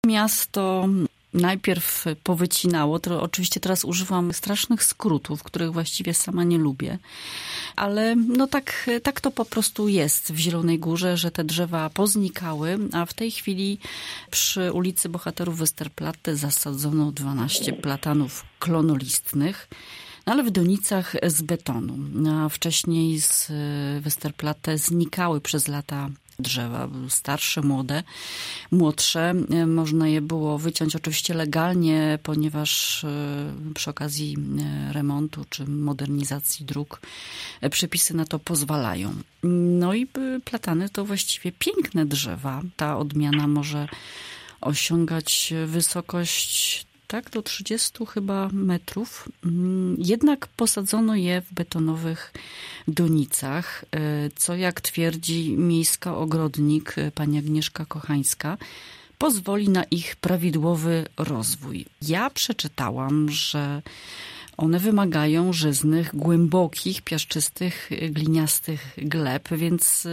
Miasto najpierw powycinało, to oczywiście teraz używam strasznych skrótów, których właściwie sama nie lubię, ale tak to po prostu jest w Zielonej Górze, że te drzewa poznikały, a w tej chwili przy ulicy Bohaterów Westerplatte zasadzono 12 platanów klonolistnych, ale w donicach z betonu. A wcześniej z Westerplatte znikały przez lata drzewa, starsze, młodsze. Można je było wyciąć oczywiście legalnie, ponieważ przy okazji remontu czy modernizacji dróg przepisy na to pozwalają. No i platany to właściwie piękne drzewa. Ta odmiana może osiągać wysokość do 30 chyba metrów. Jednak posadzono je w betonowych donicach, co jak twierdzi miejska ogrodnik pani Agnieszka Kochańska, pozwoli na ich prawidłowy rozwój. Ja przeczytałam, że one wymagają żyznych, głębokich, piaszczystych, gliniastych gleb, więc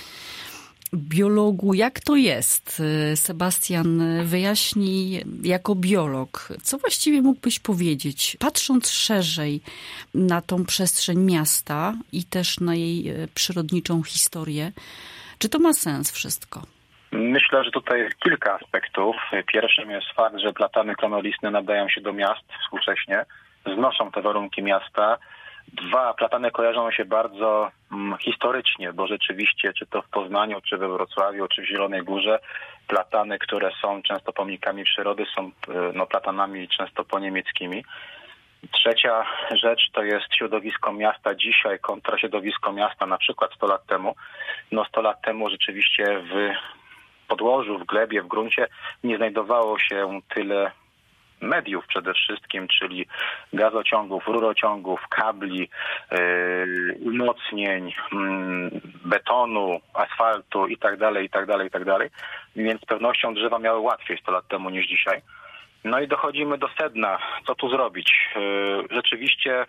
biologu, jak to jest? Sebastian, wyjaśnij jako biolog, co właściwie mógłbyś powiedzieć, patrząc szerzej na tą przestrzeń miasta i też na jej przyrodniczą historię, czy to ma sens wszystko? Myślę, że tutaj jest kilka aspektów. Pierwszym jest fakt, że platany klonolistne nadają się do miast współcześnie, znoszą te warunki miasta. Dwa, platany kojarzą się bardzo historycznie, bo rzeczywiście, czy to w Poznaniu, czy we Wrocławiu, czy w Zielonej Górze, platany, które są często pomnikami przyrody, są platanami często poniemieckimi. Trzecia rzecz to jest środowisko miasta dzisiaj kontra środowisko miasta na przykład 100 lat temu. 100 lat temu rzeczywiście w podłożu, w glebie, w gruncie nie znajdowało się tyle mediów przede wszystkim, czyli gazociągów, rurociągów, kabli, umocnień, betonu, asfaltu itd. Więc z pewnością drzewa miały łatwiej 100 lat temu niż dzisiaj. No i dochodzimy do sedna. Co tu zrobić? Rzeczywiście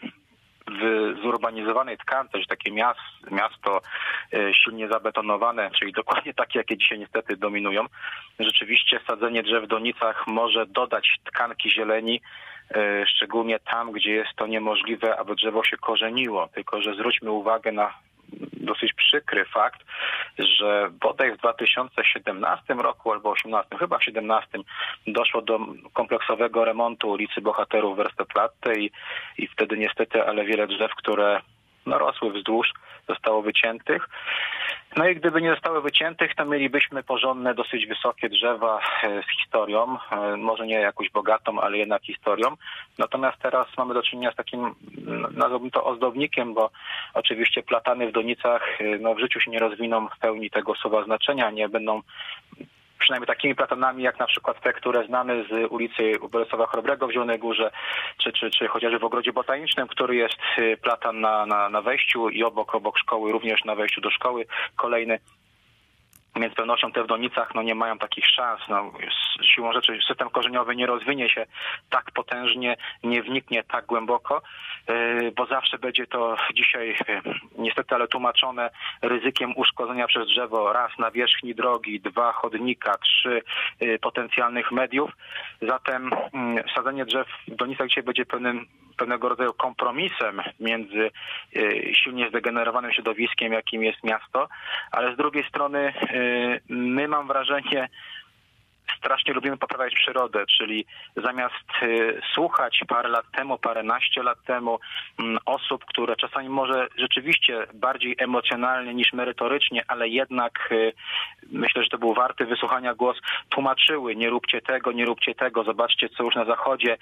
w zurbanizowanej tkance, że takie miasto silnie zabetonowane, czyli dokładnie takie, jakie dzisiaj niestety dominują, rzeczywiście sadzenie drzew w donicach może dodać tkanki zieleni, szczególnie tam, gdzie jest to niemożliwe, aby drzewo się korzeniło. Tylko że zwróćmy uwagę na dosyć przykry fakt, że bodaj w 2017 roku albo 2018, chyba w 2017 doszło do kompleksowego remontu ulicy Bohaterów Westerplatte i wtedy niestety, ale wiele drzew, które rosły wzdłuż, zostało wyciętych. No i gdyby nie zostały wyciętych, to mielibyśmy porządne, dosyć wysokie drzewa z historią, może nie jakąś bogatą, ale jednak historią. Natomiast teraz mamy do czynienia z takim, nazwałbym to ozdobnikiem, bo oczywiście platany w donicach w życiu się nie rozwiną w pełni tego słowa znaczenia, nie będą przynajmniej takimi platanami, jak na przykład te, które znamy z ulicy Bolesława Chrobrego w Zielonej Górze, czy chociażby w Ogrodzie Botanicznym, który jest platan na wejściu i obok szkoły, również na wejściu do szkoły kolejny. Więc z pewnością te w donicach nie mają takich szans. Siłą rzeczy system korzeniowy nie rozwinie się tak potężnie, nie wniknie tak głęboko, bo zawsze będzie to dzisiaj niestety ale tłumaczone ryzykiem uszkodzenia przez drzewo raz nawierzchni drogi, 2 chodnika, 3 potencjalnych mediów. Zatem sadzenie drzew w donicach dzisiaj będzie pewnego rodzaju kompromisem między silnie zdegenerowanym środowiskiem, jakim jest miasto, ale z drugiej strony my, mam wrażenie, strasznie lubimy poprawiać przyrodę, czyli zamiast słuchać paręnaście lat temu osób, które czasami może rzeczywiście bardziej emocjonalnie niż merytorycznie, ale jednak myślę, że to był warty wysłuchania głos, tłumaczyły: nie róbcie tego, zobaczcie co już na zachodzie.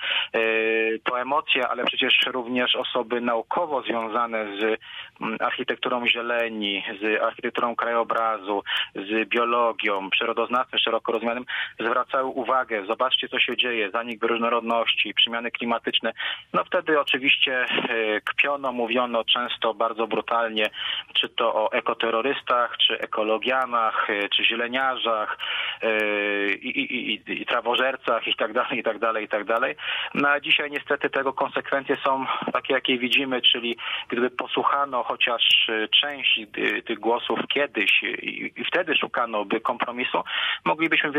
To emocje, ale przecież również osoby naukowo związane z architekturą zieleni, z architekturą krajobrazu, z biologią, przyrodoznawstwem szeroko rozumianym, zwracały uwagę, zobaczcie co się dzieje, zanik bioróżnorodności, przemiany klimatyczne. Wtedy oczywiście kpiono, mówiono często bardzo brutalnie, czy to o ekoterrorystach, czy ekologianach, czy zieleniarzach i trawożercach i tak dalej. A dzisiaj niestety tego konsekwencje są takie, jakie widzimy, czyli gdyby posłuchano chociaż część tych głosów kiedyś i wtedy szukano by kompromisu, moglibyśmy wiele absurdów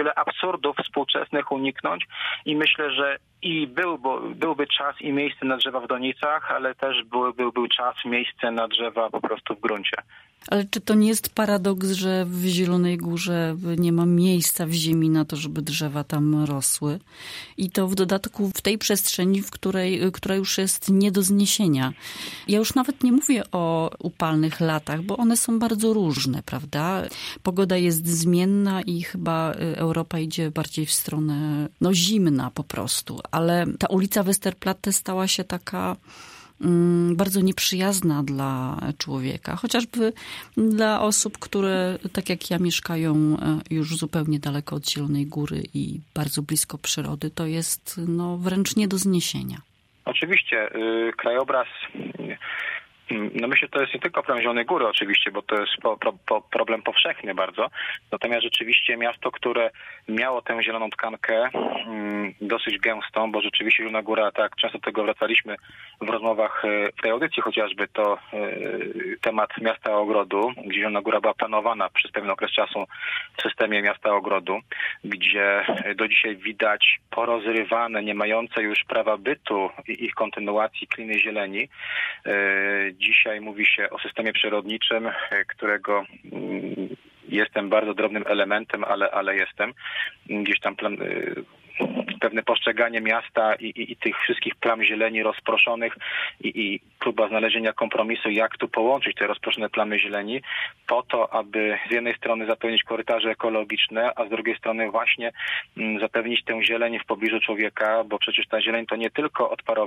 absurdów współczesnych uniknąć i myślę, że i byłby czas i miejsce na drzewa w donicach, ale też byłby czas, miejsce na drzewa po prostu w gruncie. Ale czy to nie jest paradoks, że w Zielonej Górze nie ma miejsca w ziemi na to, żeby drzewa tam rosły? I to w dodatku w tej przestrzeni, która już jest nie do zniesienia. Ja już nawet nie mówię o upalnych latach, bo one są bardzo różne, prawda? Pogoda jest zmienna i chyba Europa idzie bardziej w stronę zimna po prostu. Ale ta ulica Westerplatte stała się taka bardzo nieprzyjazna dla człowieka, chociażby dla osób, które tak jak ja mieszkają już zupełnie daleko od Zielonej Góry i bardzo blisko przyrody, to jest wręcz nie do zniesienia. Oczywiście krajobraz, myślę, że to jest nie tylko problem Zielonej Góry oczywiście, bo to jest problem powszechny bardzo. Natomiast rzeczywiście miasto, które miało tę zieloną tkankę dosyć gęstą, bo rzeczywiście Zielona Góra, tak często do tego wracaliśmy w rozmowach w tej audycji chociażby, to temat miasta ogrodu, gdzie Zielona Góra była planowana przez pewien okres czasu w systemie miasta ogrodu, gdzie do dzisiaj widać porozrywane, nie mające już prawa bytu i ich kontynuacji kliny zieleni. Dzisiaj mówi się o systemie przyrodniczym, którego jestem bardzo drobnym elementem, ale jestem. Gdzieś tam pewne postrzeganie miasta i tych wszystkich plam zieleni rozproszonych i próba znalezienia kompromisu, jak tu połączyć te rozproszone plamy zieleni po to, aby z jednej strony zapewnić korytarze ekologiczne, a z drugiej strony właśnie zapewnić tę zieleń w pobliżu człowieka, bo przecież ta zieleń to nie tylko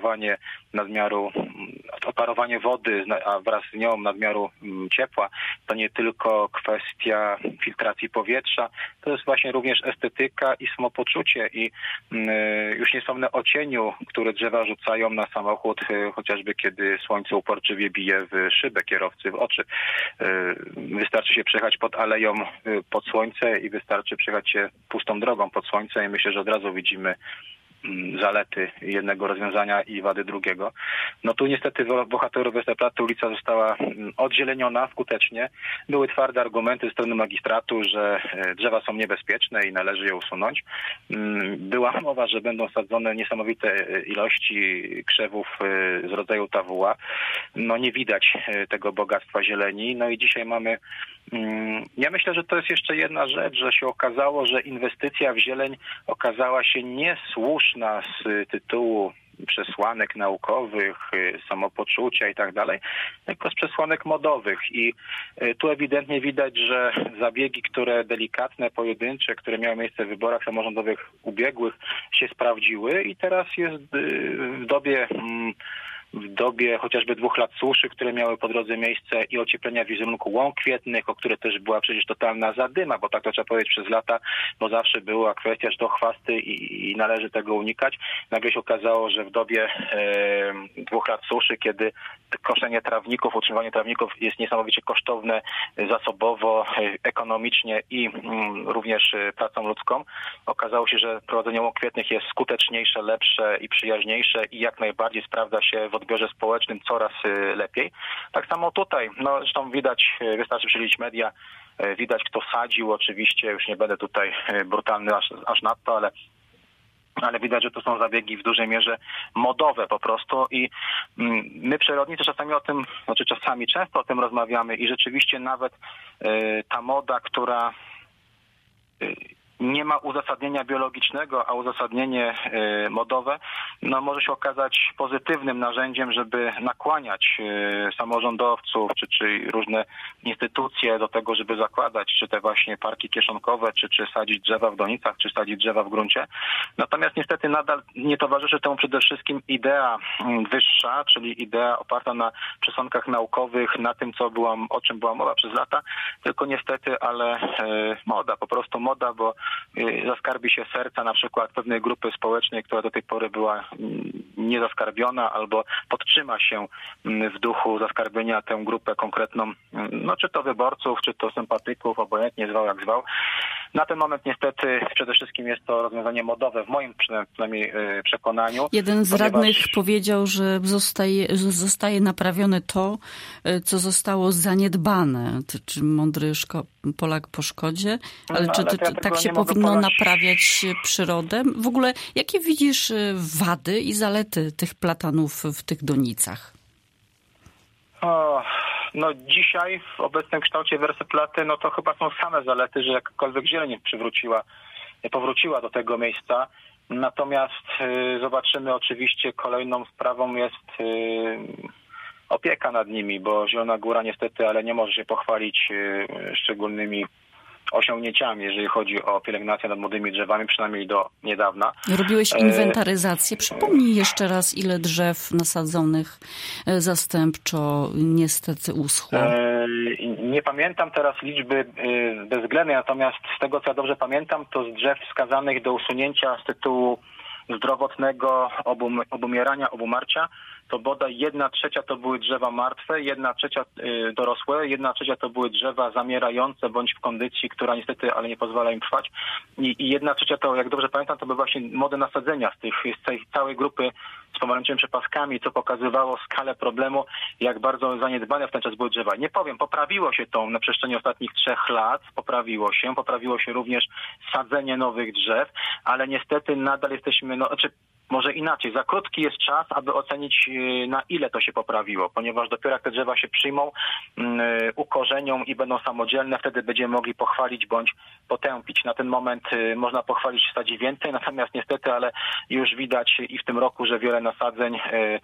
odparowanie wody, a wraz z nią nadmiaru ciepła, to nie tylko kwestia filtracji powietrza, to jest właśnie również estetyka i samopoczucie i już nie wspomnę o cieniu, które drzewa rzucają na samochód, chociażby kiedy słońce uporczywie bije w szybę kierowcy, w oczy. Wystarczy się przejechać pod aleją pod słońce i wystarczy przejechać się pustą drogą pod słońce i myślę, że od razu widzimy zalety jednego rozwiązania i wady drugiego. Tu niestety bohaterów Westerplatte ulica została odzieleniona skutecznie. Były twarde argumenty ze strony magistratu, że drzewa są niebezpieczne i należy je usunąć. Była mowa, że będą sadzone niesamowite ilości krzewów z rodzaju tawuła. Nie widać tego bogactwa zieleni. I dzisiaj mamy... Ja myślę, że to jest jeszcze jedna rzecz, że się okazało, że inwestycja w zieleń okazała się niesłuszna z tytułu przesłanek naukowych, samopoczucia i tak dalej, tylko z przesłanek modowych. I tu ewidentnie widać, że zabiegi, które delikatne, pojedyncze, które miały miejsce w wyborach samorządowych ubiegłych, się sprawdziły i teraz jest w dobie chociażby 2 lat suszy, które miały po drodze miejsce i ocieplenia wizerunku łąk kwietnych, o które też była przecież totalna zadyma, bo tak to trzeba powiedzieć przez lata, bo zawsze była kwestia, że to chwasty i należy tego unikać. Nagle się okazało, że w dobie 2 lat suszy, kiedy koszenie trawników, utrzymywanie trawników jest niesamowicie kosztowne zasobowo, ekonomicznie i również pracą ludzką, okazało się, że prowadzenie łąk kwietnych jest skuteczniejsze, lepsze i przyjaźniejsze i jak najbardziej sprawdza się w odbiorze społecznym coraz lepiej. Tak samo tutaj, zresztą widać, wystarczy śledzić media, widać kto sadził, oczywiście, już nie będę tutaj brutalny aż nadto, ale widać, że to są zabiegi w dużej mierze modowe po prostu i my przyrodnicy często o tym rozmawiamy i rzeczywiście nawet ta moda, która nie ma uzasadnienia biologicznego, a uzasadnienie modowe, może się okazać pozytywnym narzędziem, żeby nakłaniać samorządowców, czy różne instytucje do tego, żeby zakładać, czy te właśnie parki kieszonkowe, czy sadzić drzewa w donicach, czy sadzić drzewa w gruncie. Natomiast niestety nadal nie towarzyszy temu przede wszystkim idea wyższa, czyli idea oparta na przesłankach naukowych, na tym, o czym była mowa przez lata, tylko niestety, ale moda, po prostu moda, bo zaskarbi się serca na przykład pewnej grupy społecznej, która do tej pory była niezaskarbiona, albo podtrzyma się w duchu zaskarbienia tę grupę konkretną, czy to wyborców, czy to sympatyków, obojętnie zwał jak zwał. Na ten moment niestety przede wszystkim jest to rozwiązanie modowe, w moim przynajmniej przekonaniu. Jeden z radnych powiedział, że zostaje naprawione to, co zostało zaniedbane. Czy mądry Polak po szkodzie? Ale czy tak się powinno naprawiać przyrodę. W ogóle, jakie widzisz wady i zalety tych platanów w tych donicach? No dzisiaj w obecnym kształcie Wersy-Platy, no to chyba są same zalety, że jakakolwiek zieleń powróciła do tego miejsca. Natomiast zobaczymy, oczywiście kolejną sprawą jest opieka nad nimi, bo Zielona Góra niestety, ale nie może się pochwalić szczególnymi osiągnięciami, jeżeli chodzi o pielęgnację nad młodymi drzewami, przynajmniej do niedawna. Robiłeś inwentaryzację. Przypomnij jeszcze raz, ile drzew nasadzonych zastępczo niestety uschło. Nie pamiętam teraz liczby bezwzględnej, natomiast z tego, co ja dobrze pamiętam, to z drzew wskazanych do usunięcia z tytułu zdrowotnego obumierania, obumarcia, to bodaj 1/3 to były drzewa martwe, 1/3 dorosłe, 1/3 to były drzewa zamierające bądź w kondycji, która niestety, ale nie pozwala im trwać. I 1/3 to, jak dobrze pamiętam, to były właśnie młode nasadzenia z tej całej grupy z pomarańczowymi przepaskami, co pokazywało skalę problemu, jak bardzo zaniedbane w ten czas były drzewa. Nie powiem, poprawiło się to na przestrzeni ostatnich 3 lat, poprawiło się również sadzenie nowych drzew, ale niestety nadal jesteśmy, może inaczej, za krótki jest czas, aby ocenić, na ile to się poprawiło, ponieważ dopiero jak te drzewa się przyjmą, ukorzenią i będą samodzielne, wtedy będziemy mogli pochwalić bądź potępić. Na ten moment można pochwalić w zasadzie więcej, natomiast niestety, ale już widać i w tym roku, że wiele nasadzeń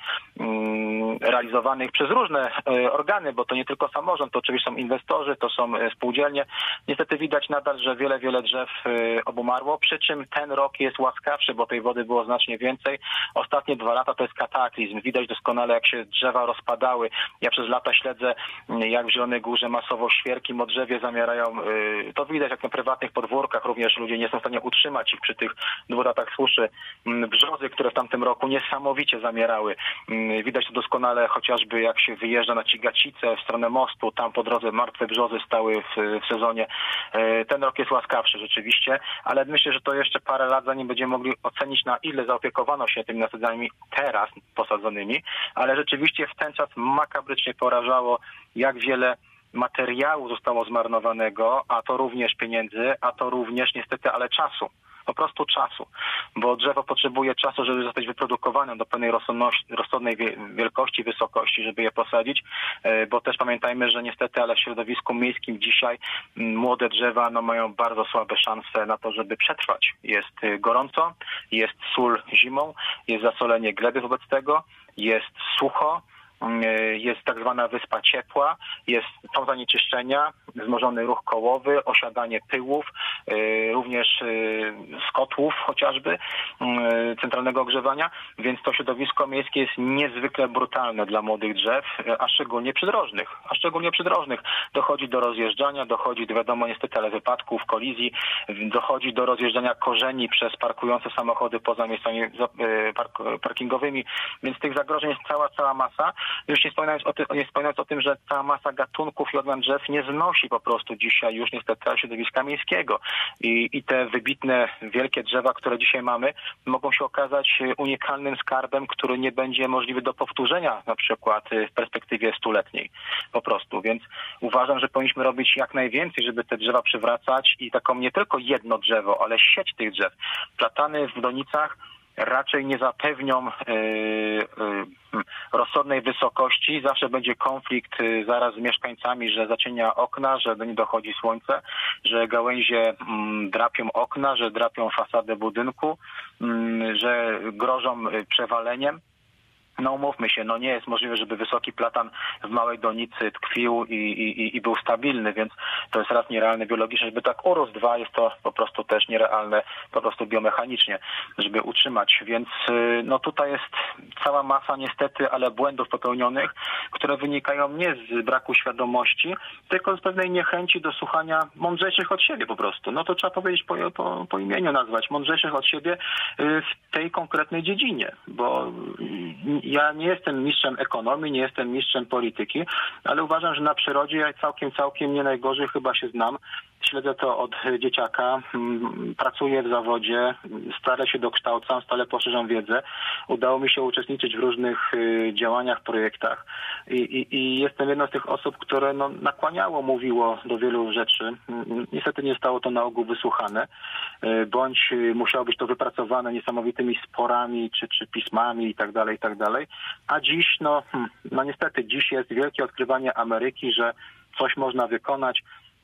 realizowanych przez różne organy, bo to nie tylko samorząd, to oczywiście są inwestorzy, to są spółdzielnie. Niestety widać nadal, że wiele drzew obumarło, przy czym ten rok jest łaskawszy, bo tej wody było znacznie więcej. Ostatnie 2 lata to jest kataklizm. Widać doskonale, jak się drzewa rozpadały. Ja przez lata śledzę, jak w Zielonej Górze masowo świerki modrzewie zamierają. To widać, jak na prywatnych podwórkach również ludzie nie są w stanie utrzymać ich przy tych 2 latach suszy. Brzozy, które w tamtym roku niesamowicie zamierały. Widać to doskonale chociażby, jak się wyjeżdża na Cigacicę w stronę mostu. Tam po drodze martwe brzozy stały w sezonie. Ten rok jest łaskawszy rzeczywiście, ale myślę, że to jeszcze parę lat, zanim będziemy mogli ocenić, na ile zaopiekowano się tymi nasadzeniami teraz posadzonymi, ale rzeczywiście w ten czas makabrycznie porażało, jak wiele materiału zostało zmarnowanego, a to również pieniędzy, a to również niestety, ale czasu. Po prostu czasu, bo drzewo potrzebuje czasu, żeby zostać wyprodukowane do pewnej rozsądnej wielkości, wysokości, żeby je posadzić, bo też pamiętajmy, że niestety, ale w środowisku miejskim dzisiaj młode drzewa mają bardzo słabe szanse na to, żeby przetrwać. Jest gorąco, jest sól zimą, jest zasolenie gleby wobec tego, jest sucho, jest tak zwana wyspa ciepła, są zanieczyszczenia, wzmożony ruch kołowy, osiadanie pyłów, również z kotłów chociażby, centralnego ogrzewania, więc to środowisko miejskie jest niezwykle brutalne dla młodych drzew, a szczególnie przydrożnych. Dochodzi do rozjeżdżania, dochodzi do, wiadomo niestety, ale wypadków, kolizji, dochodzi do rozjeżdżania korzeni przez parkujące samochody poza miejscami parkingowymi, więc tych zagrożeń jest cała masa. Już nie wspominając o tym, że cała masa gatunków i odmian drzew nie znosi po prostu dzisiaj już niestety środowiska miejskiego. I te wybitne, wielkie drzewa, które dzisiaj mamy, mogą się okazać unikalnym skarbem, który nie będzie możliwy do powtórzenia na przykład w perspektywie 100-letniej po prostu. Więc uważam, że powinniśmy robić jak najwięcej, żeby te drzewa przywracać i taką nie tylko jedno drzewo, ale sieć tych drzew. Platany w donicach raczej nie zapewnią rozsądnej wysokości. Zawsze będzie konflikt zaraz z mieszkańcami, że zacienia okna, że do nich dochodzi słońce, że gałęzie drapią okna, że drapią fasadę budynku, że grożą przewaleniem. No umówmy się, nie jest możliwe, żeby wysoki platan w małej donicy tkwił i był stabilny, więc to jest raz nierealne biologicznie, żeby tak urósł, 2 jest to po prostu też nierealne po prostu biomechanicznie, żeby utrzymać, więc tutaj jest cała masa niestety, ale błędów popełnionych, które wynikają nie z braku świadomości, tylko z pewnej niechęci do słuchania mądrzejszych od siebie po prostu. To trzeba powiedzieć po imieniu nazwać, mądrzejszych od siebie w tej konkretnej dziedzinie, bo Ja nie jestem mistrzem ekonomii, nie jestem mistrzem polityki, ale uważam, że na przyrodzie ja całkiem nie najgorzej chyba się znam. Śledzę to od dzieciaka, pracuję w zawodzie, stale się dokształcam, stale poszerzam wiedzę. Udało mi się uczestniczyć w różnych działaniach, projektach i jestem jedną z tych osób, które nakłaniało, mówiło do wielu rzeczy. Niestety nie zostało to na ogół wysłuchane, bądź musiało być to wypracowane niesamowitymi sporami czy pismami i tak dalej. A dziś, niestety dziś jest wielkie odkrywanie Ameryki, że coś można wykonać.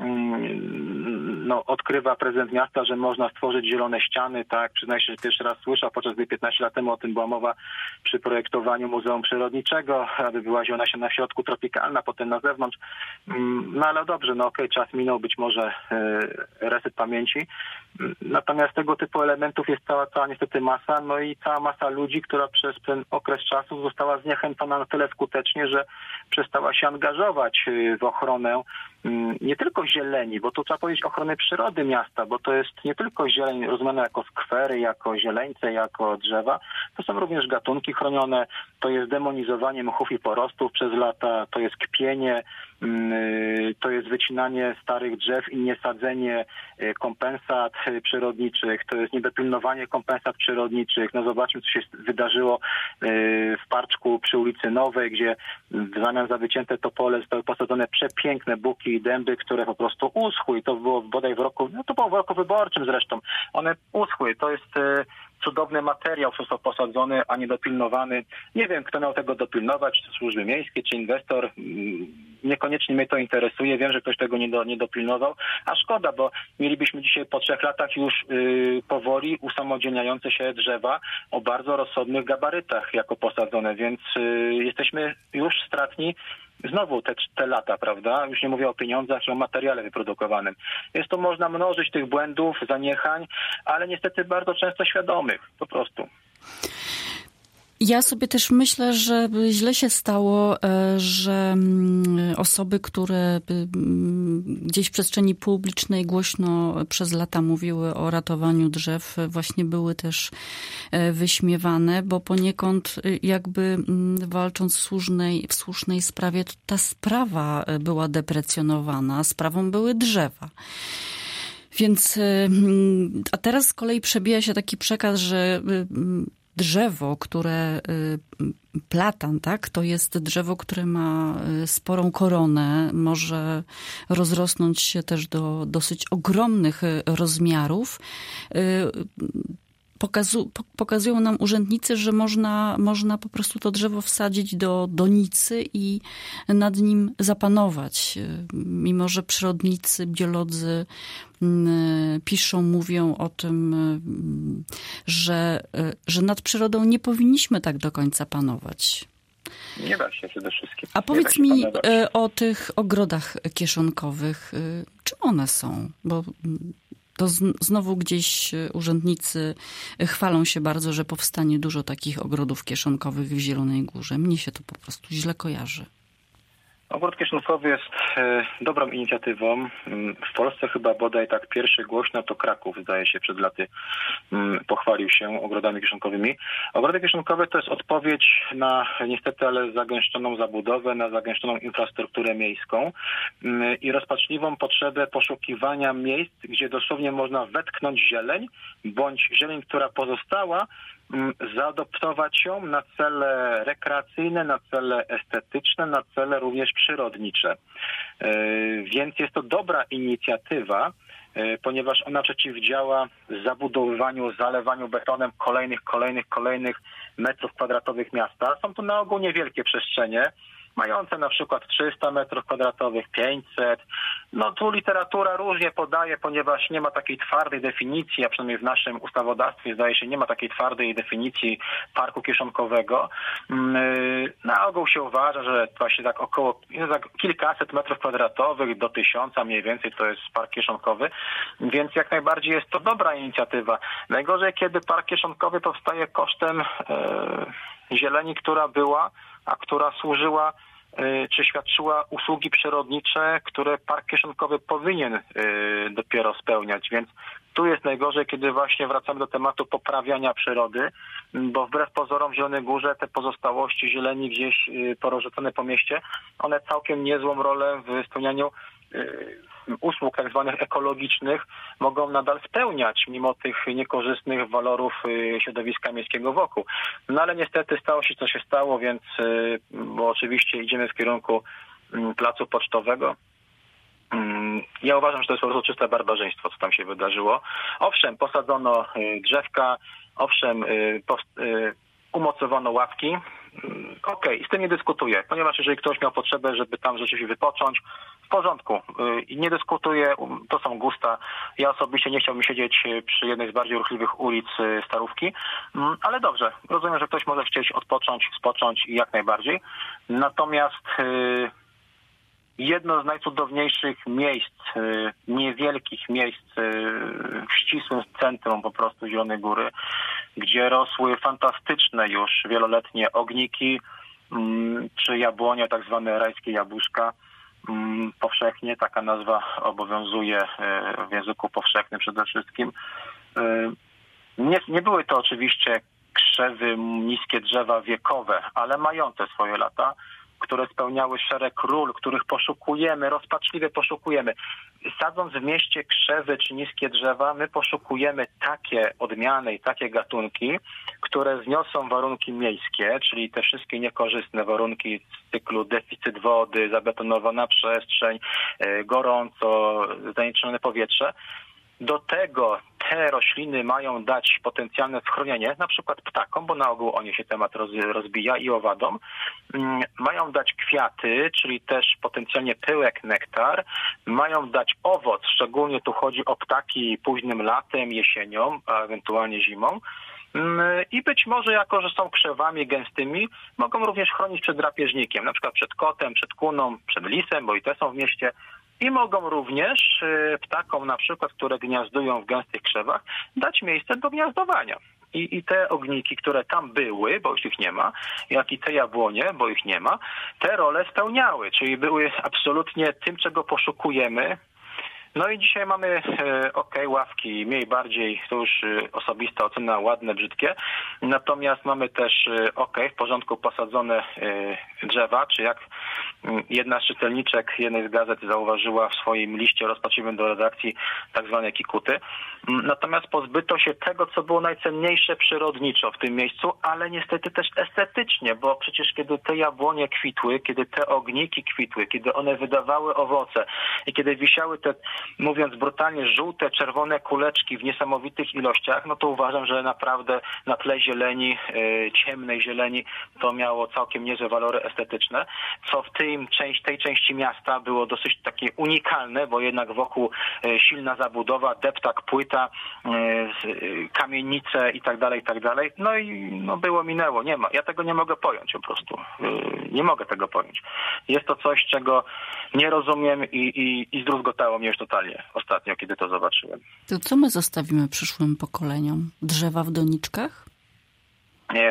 Odkrywa prezydent miasta, że można stworzyć zielone ściany, tak, przyznaję się, że pierwszy raz słyszał, podczas gdy 15 lat temu o tym była mowa przy projektowaniu Muzeum Przyrodniczego, aby była zielona ściana w środku tropikalna, potem na zewnątrz, ale dobrze, czas minął, być może reset pamięci, natomiast tego typu elementów jest cała niestety masa, i cała masa ludzi, która przez ten okres czasu została zniechęcona na tyle skutecznie, że przestała się angażować w ochronę nie tylko zieleni, bo tu trzeba powiedzieć ochrony przyrody miasta, bo to jest nie tylko zieleń rozumiana jako skwery, jako zieleńce, jako drzewa, to są również gatunki chronione, to jest demonizowanie mchów i porostów przez lata, to jest kpienie, to jest wycinanie starych drzew i niesadzenie kompensat przyrodniczych, to jest niedopilnowanie kompensat przyrodniczych. Zobaczmy, co się wydarzyło w Parczku przy ulicy Nowej, gdzie w zamian za wycięte topole zostały posadzone przepiękne buki i dęby, które po prostu uschły i to było bodaj to było w roku wyborczym zresztą. One uschły. To jest cudowny materiał został posadzony, a nie dopilnowany. Nie wiem, kto miał tego dopilnować, czy służby miejskie, czy inwestor. Niekoniecznie mnie to interesuje. Wiem, że ktoś tego nie dopilnował. A szkoda, bo mielibyśmy dzisiaj po 3 latach już powoli usamodzielniające się drzewa o bardzo rozsądnych gabarytach jako posadzone, więc jesteśmy już stratni znowu te lata, prawda? Już nie mówię o pieniądzach, czy o materiale wyprodukowanym. Jest to można mnożyć tych błędów, zaniechań, ale niestety bardzo często świadomych, po prostu. Ja sobie też myślę, że źle się stało, że osoby, które gdzieś w przestrzeni publicznej głośno przez lata mówiły o ratowaniu drzew, właśnie były też wyśmiewane, bo poniekąd jakby walcząc w słusznej sprawie, to ta sprawa była deprecjonowana, sprawą były drzewa. Więc, a teraz z kolei przebija się taki przekaz, że drzewo, które platan, tak, to jest drzewo, które ma sporą koronę, może rozrosnąć się też do dosyć ogromnych rozmiarów. Pokazują nam urzędnicy, że można po prostu to drzewo wsadzić do donicy i nad nim zapanować. Mimo że przyrodnicy, biolodzy piszą, mówią o tym, że nad przyrodą nie powinniśmy tak do końca panować. Nie da się przede wszystkim. A powiedz mi o tych ogrodach kieszonkowych. Czym one są? Bo to znowu gdzieś urzędnicy chwalą się bardzo, że powstanie dużo takich ogrodów kieszonkowych w Zielonej Górze. Mnie się to po prostu źle kojarzy. Ogród kieszonkowy jest dobrą inicjatywą. W Polsce chyba bodaj tak pierwszy głośno to Kraków, zdaje się, przed laty pochwalił się ogrodami kieszonkowymi. Ogrody kieszonkowe to jest odpowiedź na niestety, ale zagęszczoną zabudowę, na zagęszczoną infrastrukturę miejską i rozpaczliwą potrzebę poszukiwania miejsc, gdzie dosłownie można wetknąć zieleń, bądź zieleń, która pozostała, zaadoptować ją na cele rekreacyjne, na cele estetyczne, na cele również przyrodnicze. Więc jest to dobra inicjatywa, ponieważ ona przeciwdziała zabudowywaniu, zalewaniu betonem kolejnych metrów kwadratowych miasta. Są to na ogół niewielkie przestrzenie, mające na przykład 300 metrów kwadratowych, 500. Tu literatura różnie podaje, ponieważ nie ma takiej twardej definicji, a przynajmniej w naszym ustawodawstwie zdaje się nie ma takiej twardej definicji parku kieszonkowego. Na ogół się uważa, że właśnie tak około kilkaset metrów kwadratowych do 1000 mniej więcej to jest park kieszonkowy, więc jak najbardziej jest to dobra inicjatywa. Najgorzej, kiedy park kieszonkowy powstaje kosztem zieleni, która była, a która służyła czy świadczyła usługi przyrodnicze, które park kieszonkowy powinien dopiero spełniać. Więc tu jest najgorzej, kiedy właśnie wracamy do tematu poprawiania przyrody, bo wbrew pozorom w Zielonej Górze te pozostałości zieleni gdzieś porozrzucone po mieście, one całkiem niezłą rolę w spełnianiu usług tak zwanych ekologicznych mogą nadal spełniać, mimo tych niekorzystnych walorów środowiska miejskiego wokół. No ale niestety stało się, co się stało, więc bo oczywiście idziemy w kierunku placu pocztowego. Ja uważam, że to jest po prostu czyste barbarzyństwo, co tam się wydarzyło. Owszem, posadzono drzewka, owszem, umocowano ławki. Okej, z tym nie dyskutuję, ponieważ jeżeli ktoś miał potrzebę, żeby tam rzeczywiście wypocząć, w porządku. I nie dyskutuję, to są gusta. Ja osobiście nie chciałbym siedzieć przy jednej z bardziej ruchliwych ulic Starówki, ale dobrze, rozumiem, że ktoś może chcieć odpocząć, spocząć i jak najbardziej. Natomiast jedno z najcudowniejszych miejsc, niewielkich miejsc w ścisłym centrum po prostu Zielonej Góry, gdzie rosły fantastyczne już wieloletnie ogniki, czy jabłonie, tak zwane rajskie jabłuszka. Powszechnie taka nazwa obowiązuje w języku powszechnym przede wszystkim. Nie były to oczywiście krzewy, niskie drzewa wiekowe, ale mające swoje lata, które spełniały szereg ról, których poszukujemy, rozpaczliwie poszukujemy. Sadząc w mieście krzewy czy niskie drzewa, my poszukujemy takie odmiany i takie gatunki, które zniosą warunki miejskie, czyli te wszystkie niekorzystne warunki z cyklu deficyt wody, zabetonowana przestrzeń, gorąco, zanieczyszczone powietrze. Do tego te rośliny mają dać potencjalne schronienie, na przykład ptakom, bo na ogół o nie się temat rozbija, i owadom. Mają dać kwiaty, czyli też potencjalnie pyłek, nektar. Mają dać owoc, szczególnie tu chodzi o ptaki późnym latem, jesienią, a ewentualnie zimą. I być może, jako że są krzewami gęstymi, mogą również chronić przed drapieżnikiem, na przykład przed kotem, przed kuną, przed lisem, bo i te są w mieście. I mogą również ptakom, na przykład, które gniazdują w gęstych krzewach, dać miejsce do gniazdowania. I te ogniki, które tam były, bo już ich nie ma, jak i te jabłonie, bo ich nie ma, te role spełniały, czyli były absolutnie tym, czego poszukujemy. No i dzisiaj mamy ławki, mniej bardziej, to już osobista ocena, ładne, brzydkie. Natomiast mamy też w porządku posadzone drzewa, czy jak jedna z czytelniczek jednej z gazet zauważyła w swoim liście rozpaczliwym do redakcji, tak zwane kikuty. Natomiast pozbyto się tego, co było najcenniejsze przyrodniczo w tym miejscu, ale niestety też estetycznie, bo przecież kiedy te jabłonie kwitły, kiedy te ogniki kwitły, kiedy one wydawały owoce i kiedy wisiały te, mówiąc brutalnie, żółte, czerwone kuleczki w niesamowitych ilościach, no to uważam, że naprawdę na tle zieleni, ciemnej zieleni, to miało całkiem niezłe walory estetyczne, co w tej części miasta było dosyć takie unikalne, bo jednak wokół silna zabudowa, deptak, płyta, kamienice i tak dalej, i tak dalej. No i było, minęło, nie ma. Ja tego nie mogę pojąć po prostu. Nie mogę tego pojąć. Jest to coś, czego nie rozumiem i zdruzgotało mnie już totalnie ostatnio, kiedy to zobaczyłem. To co my zostawimy przyszłym pokoleniom? Drzewa w doniczkach? Nie,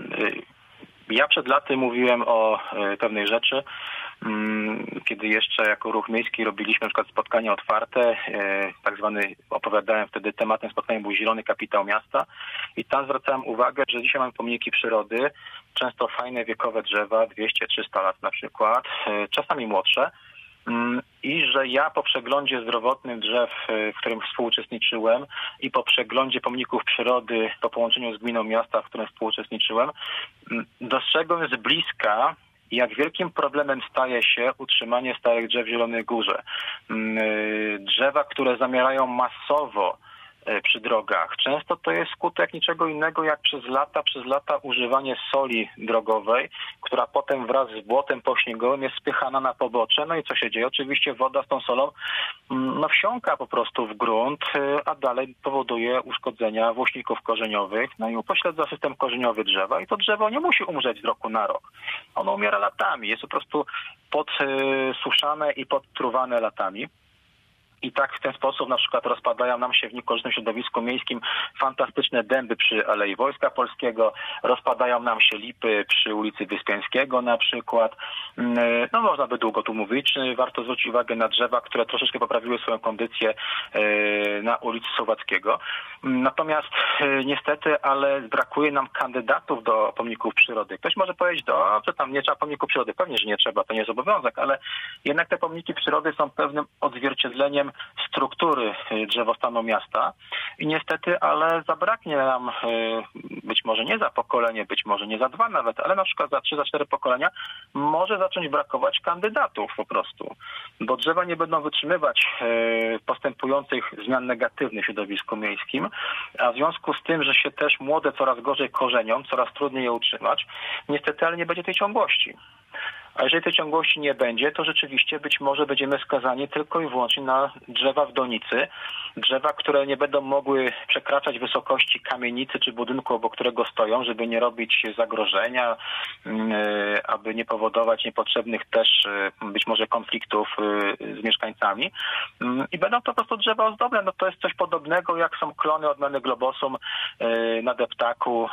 ja przed laty mówiłem o pewnej rzeczy, kiedy jeszcze jako Ruch Miejski robiliśmy na przykład spotkania otwarte, tak zwany, opowiadałem wtedy, tematem spotkania był Zielony Kapitał Miasta i tam zwracałem uwagę, że dzisiaj mamy pomniki przyrody, często fajne wiekowe drzewa, 200-300 lat na przykład, czasami młodsze, i że ja po przeglądzie zdrowotnym drzew, w którym współuczestniczyłem, i po przeglądzie pomników przyrody po połączeniu z gminą miasta, w którym współuczestniczyłem, dostrzegłem z bliska, jak wielkim problemem staje się utrzymanie starych drzew w Zielonej Górze. Drzewa, które zamierają masowo przy drogach. Często to jest skutek niczego innego jak przez lata używanie soli drogowej, która potem wraz z błotem pośniegowym jest spychana na pobocze. No i co się dzieje? Oczywiście woda z tą solą wsiąka po prostu w grunt, a dalej powoduje uszkodzenia włośników korzeniowych, no i upośledza system korzeniowy drzewa i to drzewo nie musi umrzeć z roku na rok. Ono umiera latami, jest po prostu podsuszane i podtruwane latami. I tak w ten sposób na przykład rozpadają nam się w niekorzystnym środowisku miejskim fantastyczne dęby przy Alei Wojska Polskiego, rozpadają nam się lipy przy ulicy Wyspiańskiego na przykład. No można by długo tu mówić. Warto zwrócić uwagę na drzewa, które troszeczkę poprawiły swoją kondycję na ulicy Słowackiego. Natomiast niestety, ale brakuje nam kandydatów do pomników przyrody. Ktoś może powiedzieć, że tam nie trzeba pomników przyrody. Pewnie, że nie trzeba, to nie jest obowiązek, ale jednak te pomniki przyrody są pewnym odzwierciedleniem struktury drzewostanu miasta i niestety, ale zabraknie nam być może nie za pokolenie, być może nie za 2 nawet, ale na przykład za 3, za 4 pokolenia może zacząć brakować kandydatów po prostu, bo drzewa nie będą wytrzymywać postępujących zmian negatywnych w środowisku miejskim, a w związku z tym, że się też młode coraz gorzej korzenią, coraz trudniej je utrzymać, niestety, ale nie będzie tej ciągłości. A jeżeli tej ciągłości nie będzie, to rzeczywiście być może będziemy skazani tylko i wyłącznie na drzewa w donicy. Drzewa, które nie będą mogły przekraczać wysokości kamienicy czy budynku, obok którego stoją, żeby nie robić zagrożenia, aby nie powodować niepotrzebnych też być może konfliktów z mieszkańcami. I będą to po prostu drzewa ozdobne. No to jest coś podobnego, jak są klony odmiany globosum na deptaku,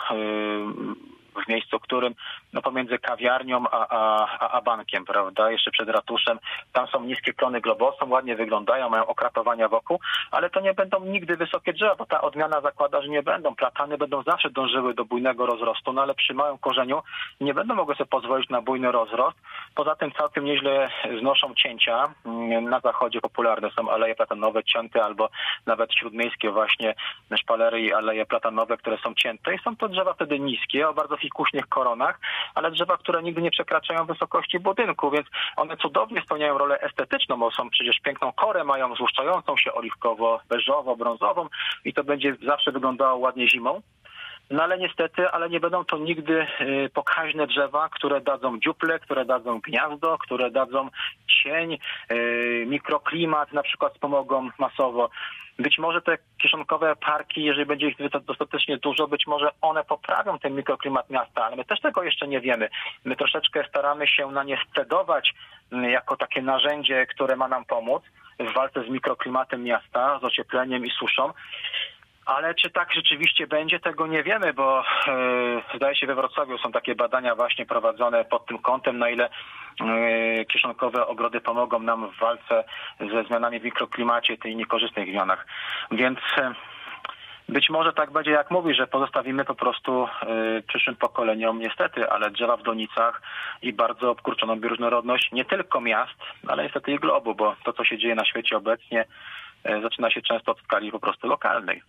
w miejscu, którym pomiędzy kawiarnią a bankiem, prawda, jeszcze przed ratuszem, tam są niskie klony globosum, ładnie wyglądają, mają okratowania wokół, ale to nie będą nigdy wysokie drzewa, bo ta odmiana zakłada, że nie będą. Platany będą zawsze dążyły do bujnego rozrostu, no ale przy małym korzeniu nie będą mogły sobie pozwolić na bujny rozrost. Poza tym całkiem nieźle znoszą cięcia. Na zachodzie popularne są aleje platanowe cięte, albo nawet śródmiejskie właśnie szpalery i aleje platanowe, które są cięte i są to drzewa wtedy niskie, o bardzo fikuśnych koronach, ale drzewa, które nigdy nie przekraczają wysokości budynku, więc one cudownie spełniają rolę estetyczną, bo są przecież piękną korę, mają złuszczającą się oliwkowo-beżowo-brązową i to będzie zawsze wyglądało ładnie zimą. No ale niestety, ale nie będą to nigdy pokaźne drzewa, które dadzą dziuple, które dadzą gniazdo, które dadzą cień, mikroklimat na przykład wspomogą masowo. Być może te kieszonkowe parki, jeżeli będzie ich dostatecznie dużo, być może one poprawią ten mikroklimat miasta, ale my też tego jeszcze nie wiemy. My troszeczkę staramy się na nie scedować jako takie narzędzie, które ma nam pomóc w walce z mikroklimatem miasta, z ociepleniem i suszą. Ale czy tak rzeczywiście będzie, tego nie wiemy, bo zdaje się we Wrocławiu są takie badania właśnie prowadzone pod tym kątem, na ile kieszonkowe ogrody pomogą nam w walce ze zmianami w mikroklimacie, tej niekorzystnych zmianach. Więc być może tak będzie, jak mówi, że pozostawimy po prostu przyszłym pokoleniom niestety, ale drzewa w donicach i bardzo obkurczoną bioróżnorodność nie tylko miast, ale niestety i globu, bo to, co się dzieje na świecie obecnie, zaczyna się często od skali po prostu lokalnej.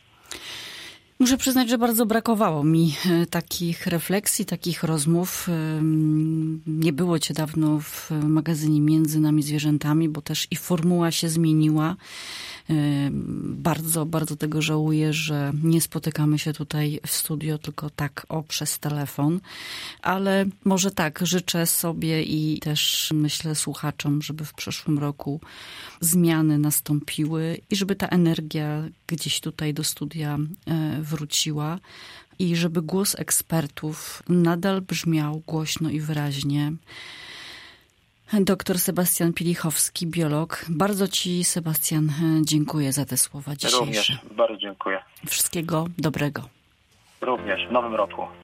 Muszę przyznać, że bardzo brakowało mi takich refleksji, takich rozmów. Nie było cię dawno w magazynie Między nami zwierzętami, bo też i formuła się zmieniła. Bardzo, bardzo tego żałuję, że nie spotykamy się tutaj w studio, tylko tak przez telefon. Ale może tak, życzę sobie i też myślę słuchaczom, żeby w przyszłym roku zmiany nastąpiły i żeby ta energia gdzieś tutaj do studia wróciła i żeby głos ekspertów nadal brzmiał głośno i wyraźnie. Doktor Sebastian Pielichowski, biolog. Bardzo ci, Sebastian, dziękuję za te słowa dzisiejsze. Również bardzo dziękuję. Wszystkiego dobrego. Również w nowym roku.